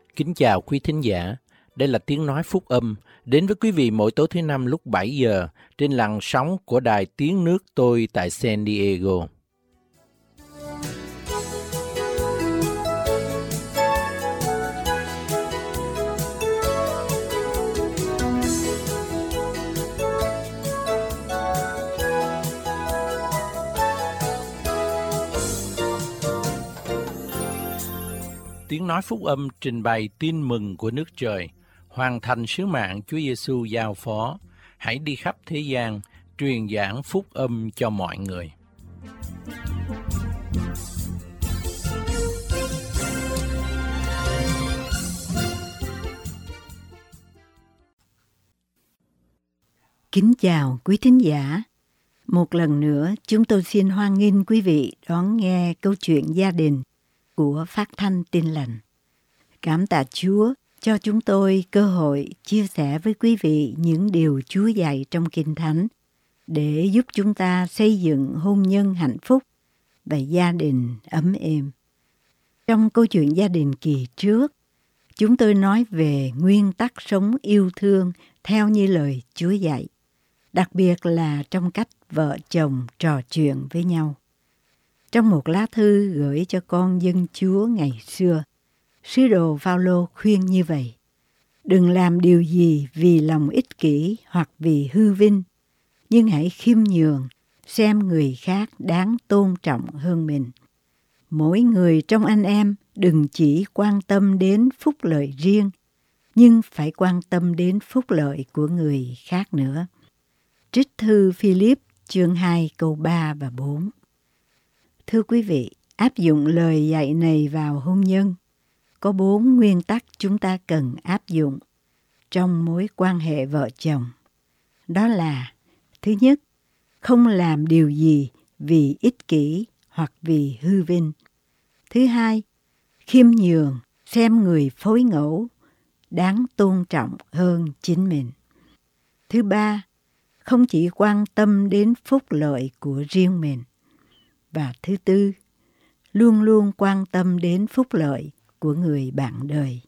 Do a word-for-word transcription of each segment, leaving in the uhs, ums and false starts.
Kính chào quý thính giả. Đây là tiếng nói phúc âm đến với quý vị mỗi tối thứ năm lúc bảy giờ trên làn sóng của đài Tiếng Nước Tôi tại San Diego. Tiếng nói phúc âm trình bày tin mừng của nước trời, hoàn thành sứ mạng Chúa Giêsu giao phó. Hãy đi khắp thế gian, truyền giảng phúc âm cho mọi người. Kính chào quý thính giả. Một lần nữa, chúng tôi xin hoan nghênh quý vị đón nghe câu chuyện gia đình của Phát thanh Tin Lành. Cảm tạ Chúa cho chúng tôi cơ hội chia sẻ với quý vị những điều Chúa dạy trong Kinh Thánh để giúp chúng ta xây dựng hôn nhân hạnh phúc và gia đình ấm êm. Trong câu chuyện gia đình kỳ trước, chúng tôi nói về nguyên tắc sống yêu thương theo như lời Chúa dạy, đặc biệt là trong cách vợ chồng trò chuyện với nhau. Trong một lá thư gửi cho con dân Chúa ngày xưa, sứ đồ Phaolô khuyên như vậy: đừng làm điều gì vì lòng ích kỷ hoặc vì hư vinh, nhưng hãy khiêm nhường, xem người khác đáng tôn trọng hơn mình. Mỗi người trong anh em đừng chỉ quan tâm đến phúc lợi riêng, nhưng phải quan tâm đến phúc lợi của người khác nữa. Trích thư Philip chương hai câu ba và bốn. Thưa quý vị, áp dụng lời dạy này vào hôn nhân, có bốn nguyên tắc chúng ta cần áp dụng trong mối quan hệ vợ chồng. Đó là: thứ nhất, không làm điều gì vì ích kỷ hoặc vì hư vinh. Thứ hai, khiêm nhường, xem người phối ngẫu đáng tôn trọng hơn chính mình. Thứ ba, không chỉ quan tâm đến phúc lợi của riêng mình. Và thứ tư, luôn luôn quan tâm đến phúc lợi của người bạn đời.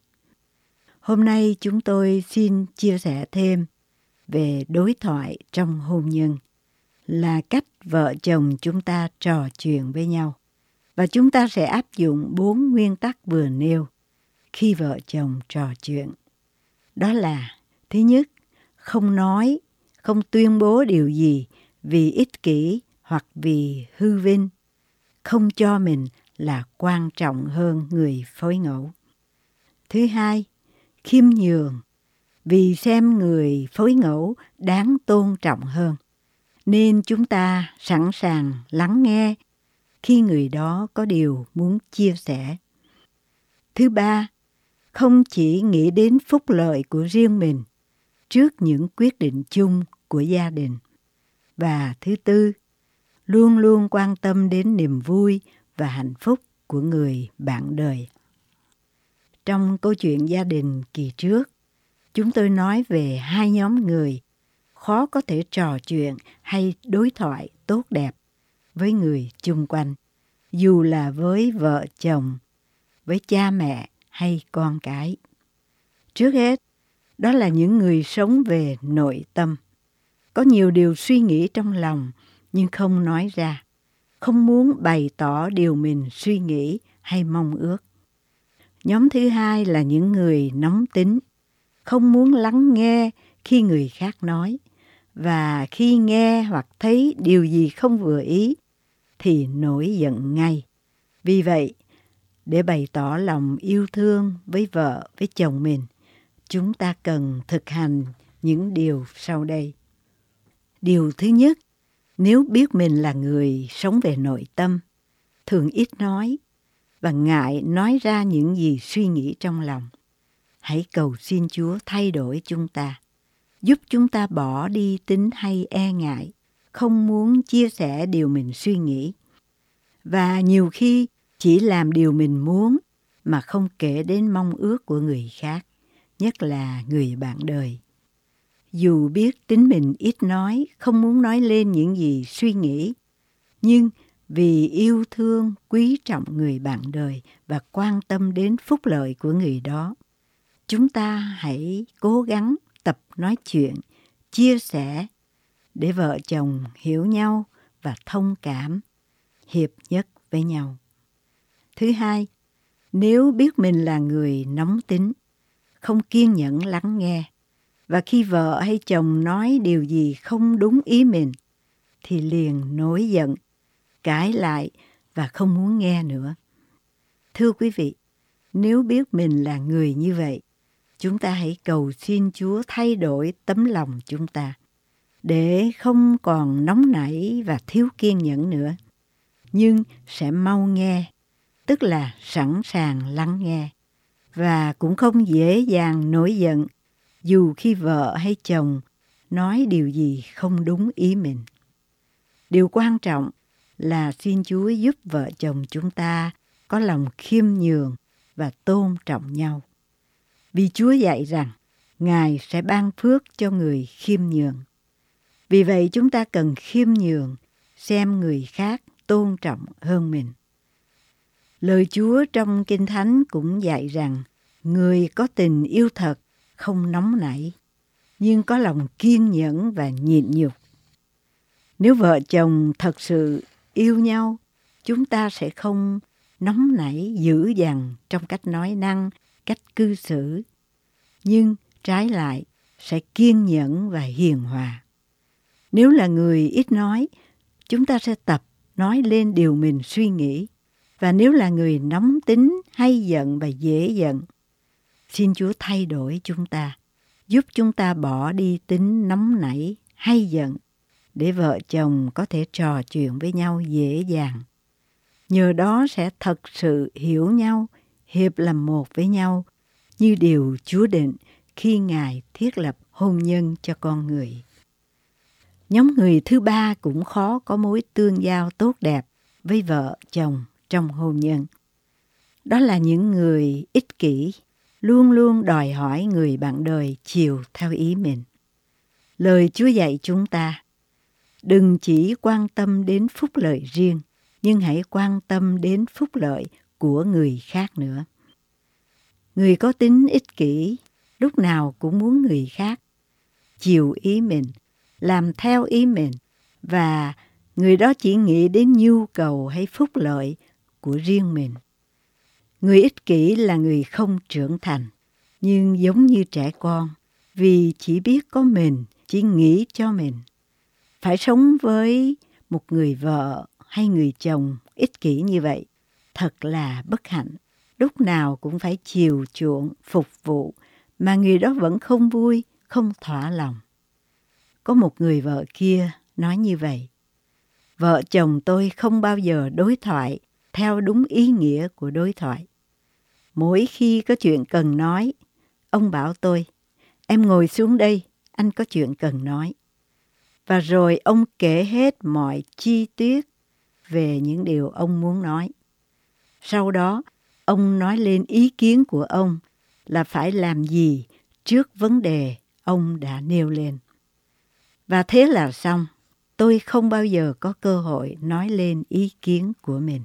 Hôm nay chúng tôi xin chia sẻ thêm về đối thoại trong hôn nhân, là cách vợ chồng chúng ta trò chuyện với nhau. Và chúng ta sẽ áp dụng bốn nguyên tắc vừa nêu khi vợ chồng trò chuyện. Đó là: thứ nhất, không nói, không tuyên bố điều gì vì ích kỷ hoặc vì hư vinh, không cho mình là quan trọng hơn người phối ngẫu. Thứ hai, khiêm nhường, vì xem người phối ngẫu đáng tôn trọng hơn, nên chúng ta sẵn sàng lắng nghe khi người đó có điều muốn chia sẻ. Thứ ba, không chỉ nghĩ đến phúc lợi của riêng mình trước những quyết định chung của gia đình. Và thứ tư, luôn luôn quan tâm đến niềm vui và hạnh phúc của người bạn đời. Trong câu chuyện gia đình kỳ trước, chúng tôi nói về hai nhóm người khó có thể trò chuyện hay đối thoại tốt đẹp với người chung quanh, dù là với vợ chồng, với cha mẹ hay con cái. Trước hết, đó là những người sống về nội tâm, có nhiều điều suy nghĩ trong lòng nhưng không nói ra, không muốn bày tỏ điều mình suy nghĩ hay mong ước. Nhóm thứ hai là những người nóng tính, không muốn lắng nghe khi người khác nói, và khi nghe hoặc thấy điều gì không vừa ý thì nổi giận ngay. Vì vậy, để bày tỏ lòng yêu thương với vợ, với chồng mình, chúng ta cần thực hành những điều sau đây. Điều thứ nhất, nếu biết mình là người sống về nội tâm, thường ít nói và ngại nói ra những gì suy nghĩ trong lòng, hãy cầu xin Chúa thay đổi chúng ta, giúp chúng ta bỏ đi tính hay e ngại, không muốn chia sẻ điều mình suy nghĩ. Và nhiều khi chỉ làm điều mình muốn mà không kể đến mong ước của người khác, nhất là người bạn đời. Dù biết tính mình ít nói, không muốn nói lên những gì suy nghĩ, nhưng vì yêu thương, quý trọng người bạn đời và quan tâm đến phúc lợi của người đó, chúng ta hãy cố gắng tập nói chuyện, chia sẻ để vợ chồng hiểu nhau và thông cảm, hiệp nhất với nhau. Thứ hai, nếu biết mình là người nóng tính, không kiên nhẫn lắng nghe, và khi vợ hay chồng nói điều gì không đúng ý mình, thì liền nổi giận, cãi lại và không muốn nghe nữa. Thưa quý vị, nếu biết mình là người như vậy, chúng ta hãy cầu xin Chúa thay đổi tấm lòng chúng ta, để không còn nóng nảy và thiếu kiên nhẫn nữa, nhưng sẽ mau nghe, tức là sẵn sàng lắng nghe, và cũng không dễ dàng nổi giận dù khi vợ hay chồng nói điều gì không đúng ý mình. Điều quan trọng là xin Chúa giúp vợ chồng chúng ta có lòng khiêm nhường và tôn trọng nhau. Vì Chúa dạy rằng Ngài sẽ ban phước cho người khiêm nhường. Vì vậy chúng ta cần khiêm nhường, xem người khác tôn trọng hơn mình. Lời Chúa trong Kinh Thánh cũng dạy rằng người có tình yêu thật không nóng nảy, nhưng có lòng kiên nhẫn và nhịn nhục. Nếu vợ chồng thật sự yêu nhau, chúng ta sẽ không nóng nảy dữ dằn trong cách nói năng, cách cư xử, nhưng trái lại sẽ kiên nhẫn và hiền hòa. Nếu là người ít nói, chúng ta sẽ tập nói lên điều mình suy nghĩ. Và nếu là người nóng tính, hay giận và dễ giận, xin Chúa thay đổi chúng ta, giúp chúng ta bỏ đi tính nóng nảy, hay giận, để vợ chồng có thể trò chuyện với nhau dễ dàng. Nhờ đó sẽ thật sự hiểu nhau, hiệp làm một với nhau, như điều Chúa định khi Ngài thiết lập hôn nhân cho con người. Nhóm người thứ ba cũng khó có mối tương giao tốt đẹp với vợ chồng trong hôn nhân. Đó là những người ích kỷ, luôn luôn đòi hỏi người bạn đời chiều theo ý mình. Lời Chúa dạy chúng ta, đừng chỉ quan tâm đến phúc lợi riêng, nhưng hãy quan tâm đến phúc lợi của người khác nữa. Người có tính ích kỷ, lúc nào cũng muốn người khác chiều ý mình, làm theo ý mình, và người đó chỉ nghĩ đến nhu cầu hay phúc lợi của riêng mình. Người ích kỷ là người không trưởng thành, nhưng giống như trẻ con, vì chỉ biết có mình, chỉ nghĩ cho mình. Phải sống với một người vợ hay người chồng ích kỷ như vậy, thật là bất hạnh. Lúc nào cũng phải chiều chuộng, phục vụ, mà người đó vẫn không vui, không thỏa lòng. Có một người vợ kia nói như vậy: vợ chồng tôi không bao giờ đối thoại theo đúng ý nghĩa của đối thoại. Mỗi khi có chuyện cần nói, ông bảo tôi, em ngồi xuống đây, anh có chuyện cần nói. Và rồi ông kể hết mọi chi tiết về những điều ông muốn nói. Sau đó, ông nói lên ý kiến của ông là phải làm gì trước vấn đề ông đã nêu lên. Và thế là xong, tôi không bao giờ có cơ hội nói lên ý kiến của mình.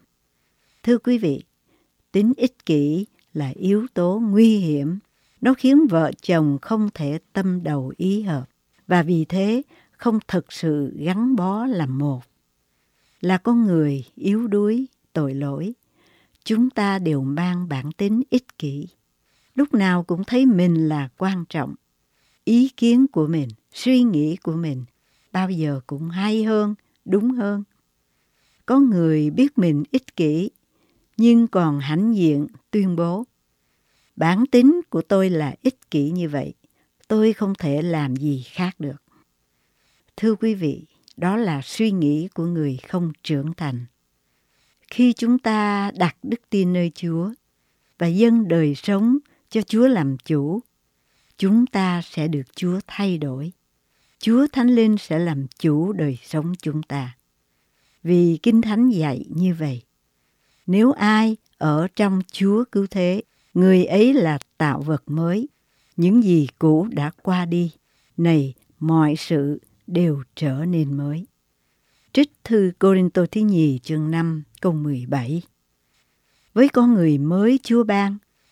Thưa quý vị, tính ích kỷ là yếu tố nguy hiểm. Nó khiến vợ chồng không thể tâm đầu ý hợp, và vì thế không thực sự gắn bó làm một. Là con người yếu đuối, tội lỗi, chúng ta đều mang bản tính ích kỷ. Lúc nào cũng thấy mình là quan trọng. Ý kiến của mình, suy nghĩ của mình bao giờ cũng hay hơn, đúng hơn. Có người biết mình ích kỷ, nhưng còn hãnh diện tuyên bố: bản tính của tôi là ích kỷ như vậy, tôi không thể làm gì khác được. Thưa quý vị, đó là suy nghĩ của người không trưởng thành. Khi chúng ta đặt đức tin nơi Chúa và dâng đời sống cho Chúa làm chủ, chúng ta sẽ được Chúa thay đổi. Chúa Thánh Linh sẽ làm chủ đời sống chúng ta. Vì Kinh Thánh dạy như vậy: nếu ai ở trong Chúa cứu thế, người ấy là tạo vật mới. Những gì cũ đã qua đi, này mọi sự đều trở nên mới. Trích thư Cô-rinh-tô thứ nhì chương năm câu mười bảy. Với con người mới Chúa ban,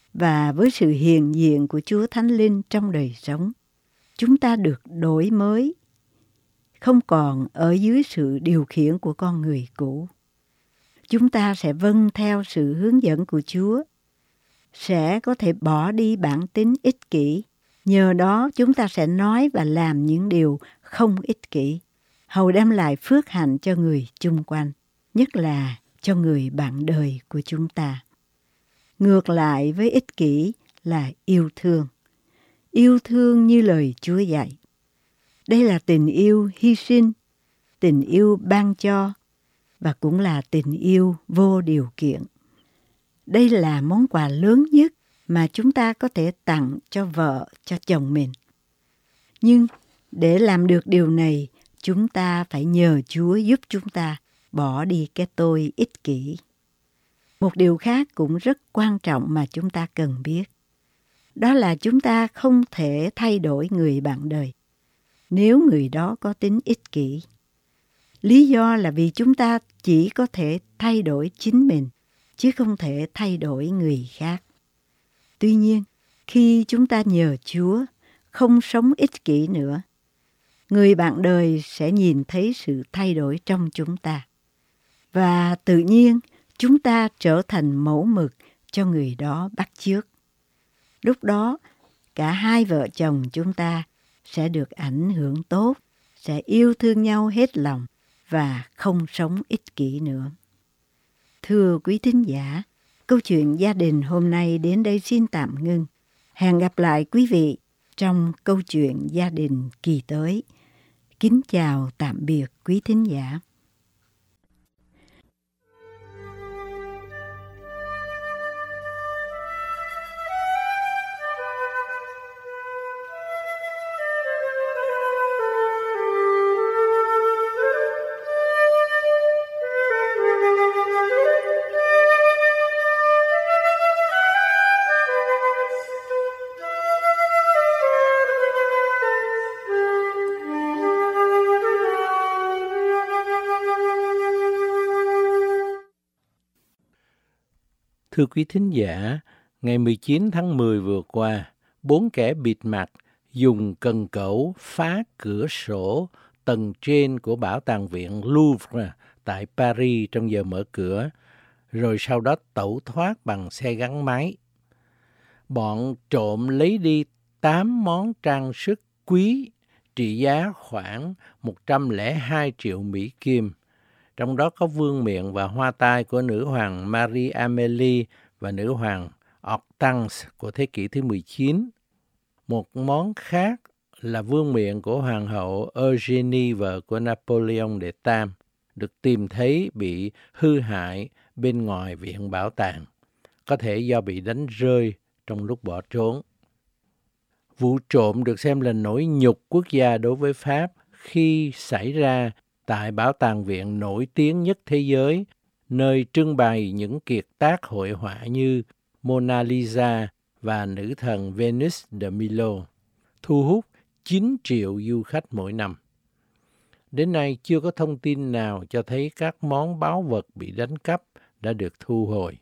và với sự hiện diện của Chúa Thánh Linh trong đời sống, chúng ta được đổi mới, không còn ở dưới sự điều khiển của con người cũ. Chúng ta sẽ vâng theo sự hướng dẫn của Chúa, sẽ có thể bỏ đi bản tính ích kỷ. Nhờ đó chúng ta sẽ nói và làm những điều không ích kỷ, hầu đem lại phước hạnh cho người chung quanh, nhất là cho người bạn đời của chúng ta. Ngược lại với ích kỷ là yêu thương. Yêu thương như lời Chúa dạy. Đây là tình yêu hy sinh, tình yêu ban cho, và cũng là tình yêu vô điều kiện. Đây là món quà lớn nhất mà chúng ta có thể tặng cho vợ, cho chồng mình. Nhưng để làm được điều này, chúng ta phải nhờ Chúa giúp chúng ta bỏ đi cái tôi ích kỷ. Một điều khác cũng rất quan trọng mà chúng ta cần biết. Đó là chúng ta không thể thay đổi người bạn đời nếu người đó có tính ích kỷ. Lý do là vì chúng ta chỉ có thể thay đổi chính mình, chứ không thể thay đổi người khác. Tuy nhiên, khi chúng ta nhờ Chúa không sống ích kỷ nữa, người bạn đời sẽ nhìn thấy sự thay đổi trong chúng ta. Và tự nhiên, chúng ta trở thành mẫu mực cho người đó bắt chước. Lúc đó, cả hai vợ chồng chúng ta sẽ được ảnh hưởng tốt, sẽ yêu thương nhau hết lòng và không sống ích kỷ nữa. Thưa quý thính giả, câu chuyện gia đình hôm nay đến đây xin tạm ngưng. Hẹn gặp lại quý vị trong câu chuyện gia đình kỳ tới. Kính chào tạm biệt quý thính giả. Thưa quý thính giả, ngày mười chín tháng mười vừa qua, bốn kẻ bịt mặt dùng cần cẩu phá cửa sổ tầng trên của Bảo tàng viện Louvre tại Paris trong giờ mở cửa, rồi sau đó tẩu thoát bằng xe gắn máy. Bọn trộm lấy đi tám món trang sức quý trị giá khoảng một trăm lẻ hai triệu Mỹ Kim. Trong đó có vương miện và hoa tai của nữ hoàng Marie Amélie và nữ hoàng Hortense của thế kỷ thứ mười chín. Một món khác là vương miện của hoàng hậu Eugénie, vợ của Napoleon đệ tam, được tìm thấy bị hư hại bên ngoài viện bảo tàng, có thể do bị đánh rơi trong lúc bỏ trốn. Vụ trộm được xem là nỗi nhục quốc gia đối với Pháp khi xảy ra tại bảo tàng viện nổi tiếng nhất thế giới, nơi trưng bày những kiệt tác hội họa như Mona Lisa và nữ thần Venus de Milo, thu hút chín triệu du khách mỗi năm. Đến nay chưa có thông tin nào cho thấy các món báu vật bị đánh cắp đã được thu hồi.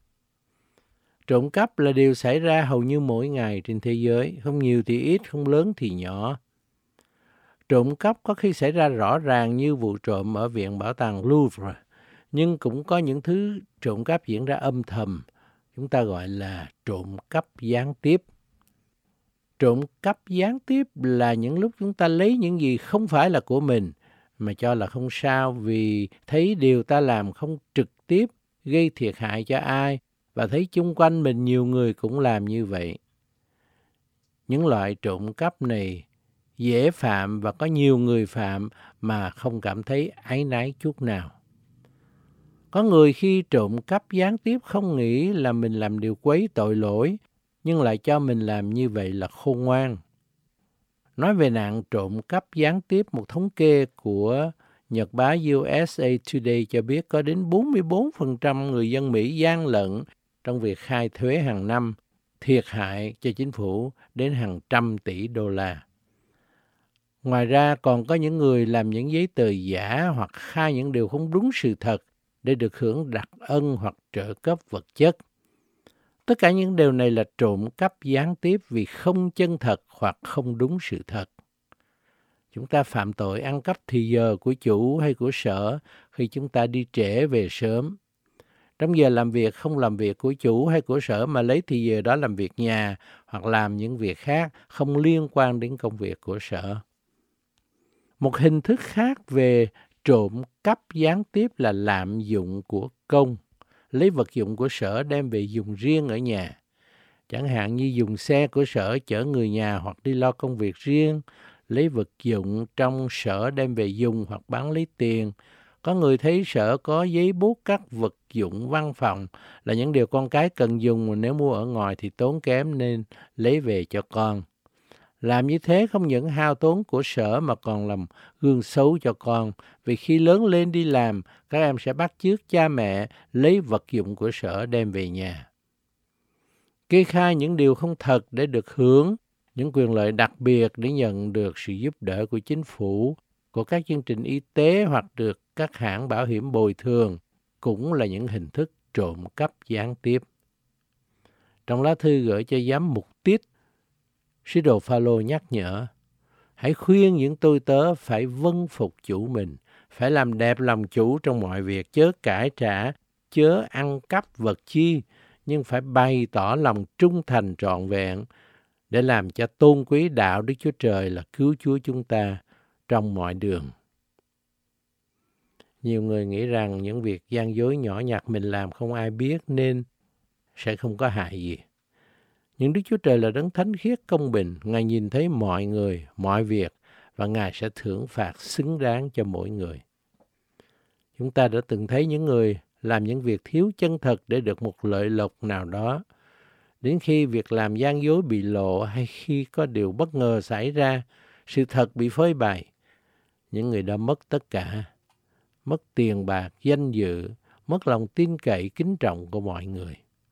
Trộm cắp là điều xảy ra hầu như mỗi ngày trên thế giới, không nhiều thì ít, không lớn thì nhỏ. Trộm cắp có khi xảy ra rõ ràng như vụ trộm ở Viện Bảo tàng Louvre, nhưng cũng có những thứ trộm cắp diễn ra âm thầm, chúng ta gọi là trộm cắp gián tiếp. Trộm cắp gián tiếp là những lúc chúng ta lấy những gì không phải là của mình, mà cho là không sao vì thấy điều ta làm không trực tiếp gây thiệt hại cho ai, và thấy chung quanh mình nhiều người cũng làm như vậy. Những loại trộm cắp này dễ phạm và có nhiều người phạm mà không cảm thấy áy náy chút nào. Có người khi trộm cắp gián tiếp không nghĩ là mình làm điều quấy tội lỗi, nhưng lại cho mình làm như vậy là khôn ngoan. Nói về nạn trộm cắp gián tiếp, một thống kê của nhật báo u ét a Today cho biết có đến bốn mươi bốn phần trăm người dân Mỹ gian lận trong việc khai thuế hàng năm, thiệt hại cho chính phủ đến hàng trăm tỷ đô la. Ngoài ra còn có những người làm những giấy tờ giả hoặc khai những điều không đúng sự thật để được hưởng đặc ân hoặc trợ cấp vật chất. Tất cả những điều này là trộm cắp gián tiếp vì không chân thật hoặc không đúng sự thật. Chúng ta phạm tội ăn cắp thì giờ của chủ hay của sở khi chúng ta đi trễ về sớm. Trong giờ làm việc không làm việc của chủ hay của sở mà lấy thì giờ đó làm việc nhà hoặc làm những việc khác không liên quan đến công việc của sở. Một hình thức khác về trộm cắp gián tiếp là lạm dụng của công, lấy vật dụng của sở đem về dùng riêng ở nhà. Chẳng hạn như dùng xe của sở chở người nhà hoặc đi lo công việc riêng, lấy vật dụng trong sở đem về dùng hoặc bán lấy tiền. Có người thấy sở có giấy bút các vật dụng văn phòng là những điều con cái cần dùng mà nếu mua ở ngoài thì tốn kém nên lấy về cho con. Làm như thế không những hao tốn của sở mà còn làm gương xấu cho con, vì khi lớn lên đi làm, các em sẽ bắt chước cha mẹ lấy vật dụng của sở đem về nhà. Kê khai những điều không thật để được hưởng những quyền lợi đặc biệt để nhận được sự giúp đỡ của chính phủ, của các chương trình y tế hoặc được các hãng bảo hiểm bồi thường cũng là những hình thức trộm cắp gián tiếp. Trong lá thư gửi cho giám mục Tít, sứ đồ Phaolô nhắc nhở, hãy khuyên những tôi tớ phải vâng phục chủ mình, phải làm đẹp lòng chủ trong mọi việc, chớ cãi trả, chớ ăn cắp vật chi, nhưng phải bày tỏ lòng trung thành trọn vẹn để làm cho tôn quý đạo Đức Chúa Trời là cứu Chúa chúng ta trong mọi đường. Nhiều người nghĩ rằng những việc gian dối nhỏ nhặt mình làm không ai biết nên sẽ không có hại gì. Nhưng Đức Chúa Trời là đấng thánh khiết công bình, Ngài nhìn thấy mọi người, mọi việc và Ngài sẽ thưởng phạt xứng đáng cho mỗi người. Chúng ta đã từng thấy những người làm những việc thiếu chân thật để được một lợi lộc nào đó. Đến khi việc làm gian dối bị lộ hay khi có điều bất ngờ xảy ra, sự thật bị phơi bày, những người đã mất tất cả, mất tiền bạc, danh dự, mất lòng tin cậy, kính trọng của mọi người.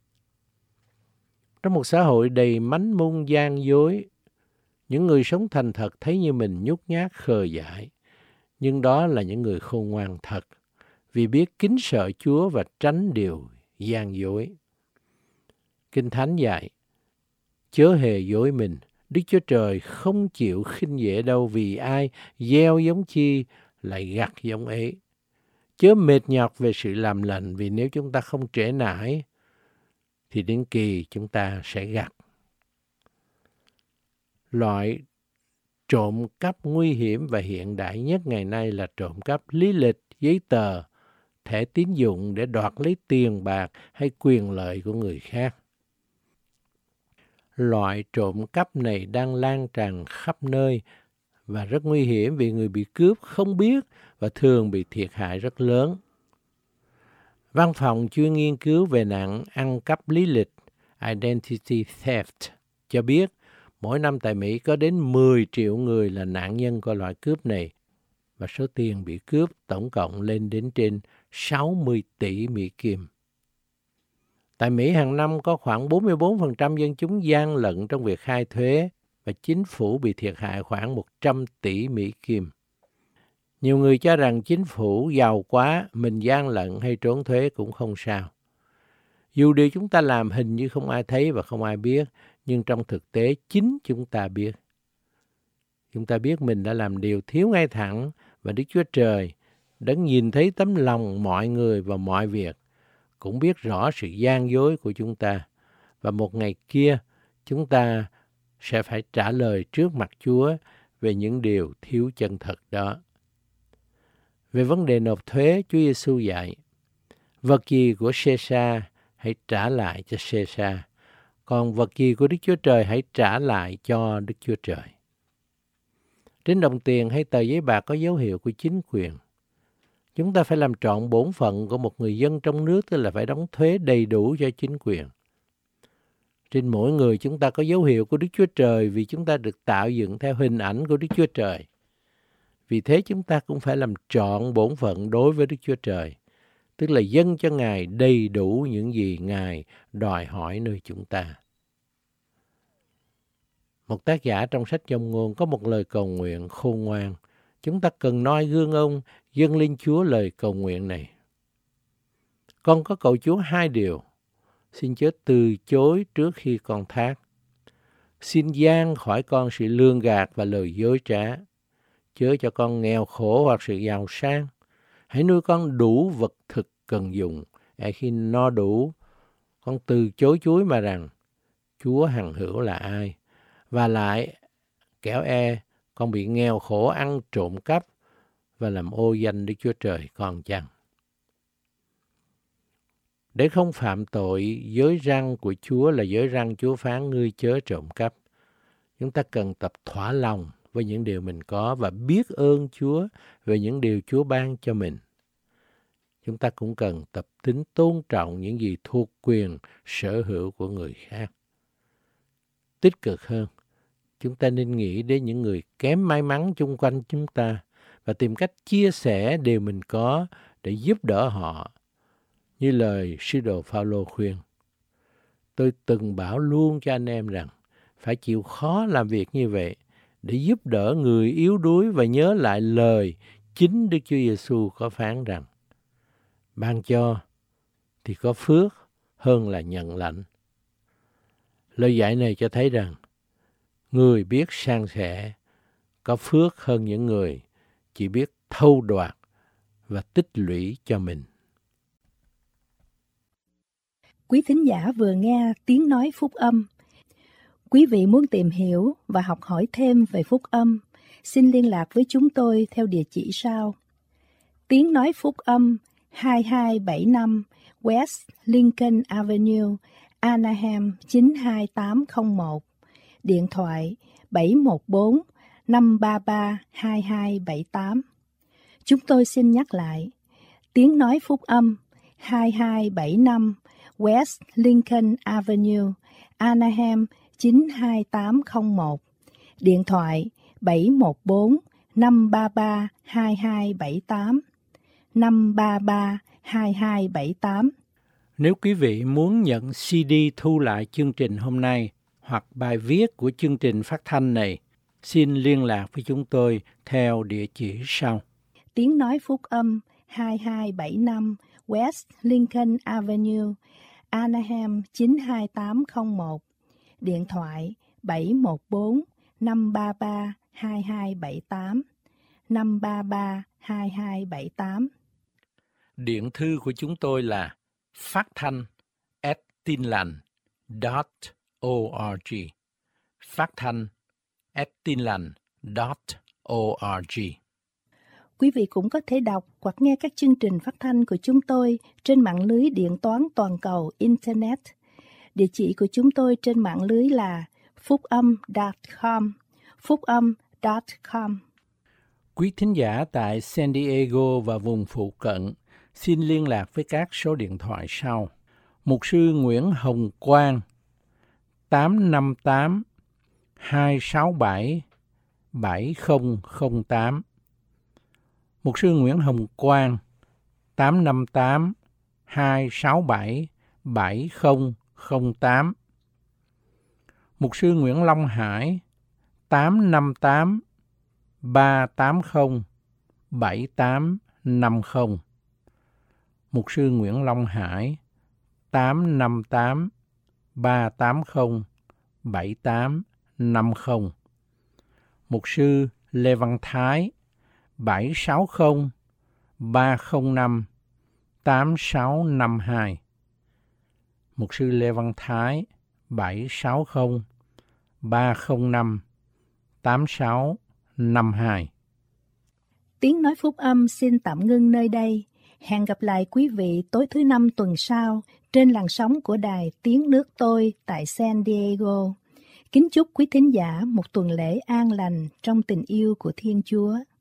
Trong một xã hội đầy mánh mung gian dối, những người sống thành thật thấy như mình nhút nhát khờ dại, nhưng đó là những người khôn ngoan thật, vì biết kính sợ Chúa và tránh điều gian dối. Kinh Thánh dạy, chớ hề dối mình, Đức Chúa Trời không chịu khinh dễ đâu, vì ai gieo giống chi lại gặt giống ấy. Chớ mệt nhọc về sự làm lành, vì nếu chúng ta không trễ nải thì đến kỳ chúng ta sẽ gặt. Loại trộm cắp nguy hiểm và hiện đại nhất ngày nay là trộm cắp lý lịch, giấy tờ, thẻ tín dụng để đoạt lấy tiền bạc hay quyền lợi của người khác. Loại trộm cắp này đang lan tràn khắp nơi và rất nguy hiểm vì người bị cướp không biết và thường bị thiệt hại rất lớn. Văn phòng chuyên nghiên cứu về nạn ăn cắp lý lịch Identity Theft cho biết mỗi năm tại Mỹ có đến mười triệu người là nạn nhân của loại cướp này và số tiền bị cướp tổng cộng lên đến trên sáu mươi tỷ Mỹ Kim. Tại Mỹ hàng năm có khoảng bốn mươi bốn phần trăm dân chúng gian lận trong việc khai thuế và chính phủ bị thiệt hại khoảng một trăm tỷ Mỹ Kim. Nhiều người cho rằng chính phủ giàu quá, mình gian lận hay trốn thuế cũng không sao. Dù điều chúng ta làm hình như không ai thấy và không ai biết, nhưng trong thực tế chính chúng ta biết. Chúng ta biết mình đã làm điều thiếu ngay thẳng và Đức Chúa Trời đấng nhìn thấy tấm lòng mọi người và mọi việc, cũng biết rõ sự gian dối của chúng ta. Và một ngày kia chúng ta sẽ phải trả lời trước mặt Chúa về những điều thiếu chân thật đó. Về vấn đề nộp thuế, Chúa Giêsu dạy, vật gì của Caesar hãy trả lại cho Caesar, còn vật gì của Đức Chúa Trời hãy trả lại cho Đức Chúa Trời. Trên đồng tiền hay tờ giấy bạc có dấu hiệu của chính quyền. Chúng ta phải làm trọn bổn phận của một người dân trong nước, tức là phải đóng thuế đầy đủ cho chính quyền. Trên mỗi người chúng ta có dấu hiệu của Đức Chúa Trời vì chúng ta được tạo dựng theo hình ảnh của Đức Chúa Trời. Vì thế chúng ta cũng phải làm trọn bổn phận đối với Đức Chúa Trời, tức là dâng cho Ngài đầy đủ những gì Ngài đòi hỏi nơi chúng ta. Một tác giả trong sách Châm Ngôn có một lời cầu nguyện khôn ngoan. Chúng ta cần noi gương ông dâng lên Chúa lời cầu nguyện này. Con có cầu Chúa hai điều. Xin chớ từ chối trước khi con thác. Xin giang khỏi con sự lường gạt và lời dối trá. Chớ cho con nghèo khổ hoặc sự giàu sang. Hãy nuôi con đủ vật thực cần dùng. Để khi no đủ, con từ chối Chúa mà rằng, Chúa hằng hữu là ai? Và lại, kẻo e, con bị nghèo khổ ăn trộm cắp và làm ô danh Đức Chúa Trời con chăng? Để không phạm tội, giới răn của Chúa là giới răn Chúa phán ngươi chớ trộm cắp. Chúng ta cần tập thỏa lòng với những điều mình có và biết ơn Chúa về những điều Chúa ban cho mình. Chúng ta cũng cần tập tính tôn trọng những gì thuộc quyền sở hữu của người khác. Tích cực hơn, chúng ta nên nghĩ đến những người kém may mắn chung quanh chúng ta và tìm cách chia sẻ điều mình có để giúp đỡ họ. Như lời sứ đồ Phao-lô khuyên, tôi từng bảo luôn cho anh em rằng phải chịu khó làm việc như vậy để giúp đỡ người yếu đuối và nhớ lại lời chính Đức Chúa Giêsu có phán rằng ban cho thì có phước hơn là nhận lãnh. Lời dạy này cho thấy rằng người biết san sẻ có phước hơn những người chỉ biết thâu đoạt và tích lũy cho mình. Quý thính giả vừa nghe tiếng nói phúc âm. Quý vị muốn tìm hiểu và học hỏi thêm về phúc âm, xin liên lạc với chúng tôi theo địa chỉ sau. Tiếng nói phúc âm hai hai bảy năm West Lincoln Avenue, Anaheim chín hai tám không một. Điện thoại bảy một bốn năm ba ba hai hai bảy tám. Chúng tôi xin nhắc lại. Tiếng nói phúc âm hai hai bảy năm West Lincoln Avenue, Anaheim chín hai tám không một. Điện thoại bảy một bốn năm ba ba hai hai bảy tám. năm ba ba hai hai bảy tám. Nếu quý vị muốn nhận xê đê thu lại chương trình hôm nay hoặc bài viết của chương trình phát thanh này, xin liên lạc với chúng tôi theo địa chỉ sau. Tiếng nói phúc âm hai hai bảy năm West Lincoln Avenue, Anaheim chín hai tám không một. Điện thoại bảy một bốn năm ba ba hai hai bảy tám. năm ba ba hai hai bảy tám. Điện thư của chúng tôi là phát thanh at tinlành chấm org. Phát thanh at tinlành chấm org. Quý vị cũng có thể đọc hoặc nghe các chương trình phát thanh của chúng tôi trên mạng lưới điện toán toàn cầu Internet. Địa chỉ của chúng tôi trên mạng lưới là phúc âm chấm com, phúc âm chấm com. Quý thính giả tại San Diego và vùng phụ cận xin liên lạc với các số điện thoại sau. Mục sư Nguyễn Hồng Quang tám năm tám hai sáu bảy bảy không không tám. Mục sư Nguyễn Hồng Quang tám năm tám hai sáu bảy bảy không không tám. Mục sư Nguyễn Long Hải tám năm tám ba tám không bảy tám năm không. Mục sư Nguyễn Long Hải tám năm tám ba tám không bảy tám năm không. Mục sư Lê Văn Thái bảy sáu không ba không năm tám sáu năm hai. Mục sư Lê Văn Thái bảy sáu không ba không năm tám sáu năm hai. Tiếng nói phúc âm xin tạm ngưng nơi đây. Hẹn gặp lại quý vị tối thứ năm tuần sau trên làn sóng của đài Tiếng Nước Tôi tại San Diego. Kính chúc quý thính giả một tuần lễ an lành trong tình yêu của Thiên Chúa.